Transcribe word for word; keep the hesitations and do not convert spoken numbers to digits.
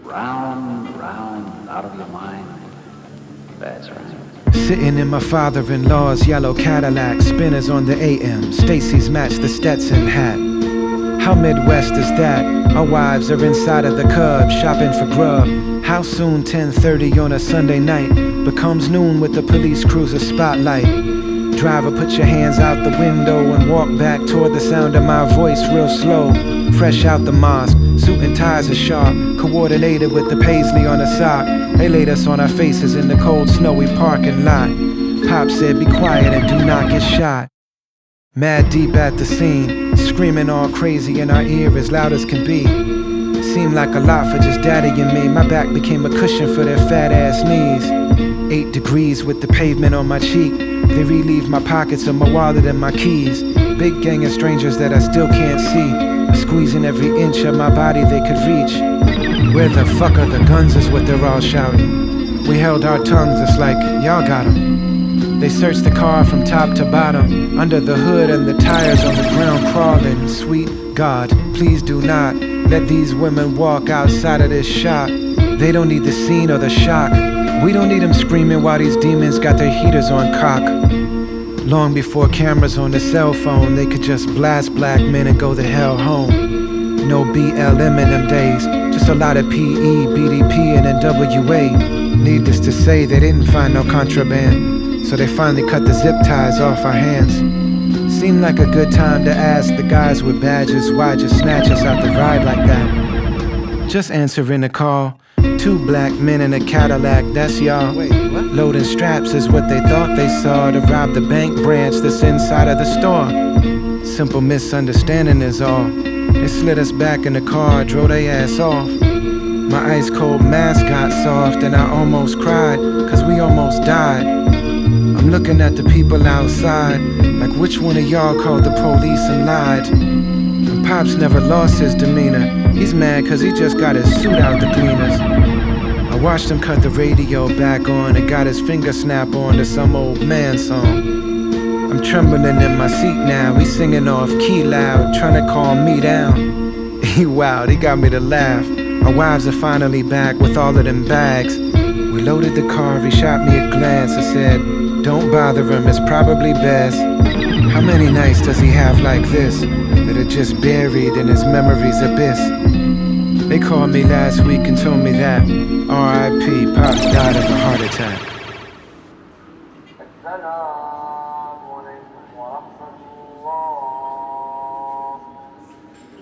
round, round, out of your mind. That's right. Sitting in my father-in-law's yellow Cadillac, spinners on the A M, Stacy's match the Stetson hat. How Midwest is that? Our wives are inside of the Cub, shopping for grub. How soon ten thirty on a Sunday night becomes noon with the police cruiser spotlight? Driver, put your hands out the window and walk back toward the sound of my voice real slow. Fresh out the mosque, suit and ties are sharp, coordinated with the paisley on the sock. They laid us on our faces in the cold, snowy parking lot. Pop said, be quiet and do not get shot. Mad deep at the scene, screaming all crazy in our ear as loud as can be. Seemed like a lot for just daddy and me. My back became a cushion for their fat ass knees. Eight degrees with the pavement on my cheek. They relieved my pockets of my wallet and my keys. Big gang of strangers that I still can't see, squeezing every inch of my body they could reach. Where the fuck are the guns is what they're all shouting. We held our tongues, it's like, y'all got 'em. They searched the car from top to bottom, under the hood and the tires on the ground crawling. Sweet God, please do not let these women walk outside of this shop. They don't need the scene or the shock. We don't need them screaming while these demons got their heaters on cock. Long before cameras on the cell phone, they could just blast black men and go the hell home. No B L M in them days, just a lot of P E, B D P, and N W A. Needless to say, they didn't find no contraband, so they finally cut the zip ties off our hands. Seemed like a good time to ask the guys with badges, why'd you snatch us out the ride like that? Just answering the call. Two black men in a Cadillac, that's y'all. Wait, what? Loading straps is what they thought they saw to rob the bank branch that's inside of the store. Simple misunderstanding is all. They slid us back in the car, drove their ass off. My ice cold mask got soft and I almost cried, cause we almost died. I'm looking at the people outside, like which one of y'all called the police and lied? And Pops never lost his demeanor. He's mad cause he just got his suit out the cleaners. I watched him cut the radio back on and got his finger snap on to some old man song. I'm trembling in my seat now, he's singing off key loud, trying to calm me down. He wowed, he got me to laugh. Our wives are finally back with all of them bags. We loaded the car, he shot me a glance and said, don't bother him, it's probably best. How many nights does he have like this, that are just buried in his memory's abyss? They called me last week and told me that R I P Pops died of a heart attack.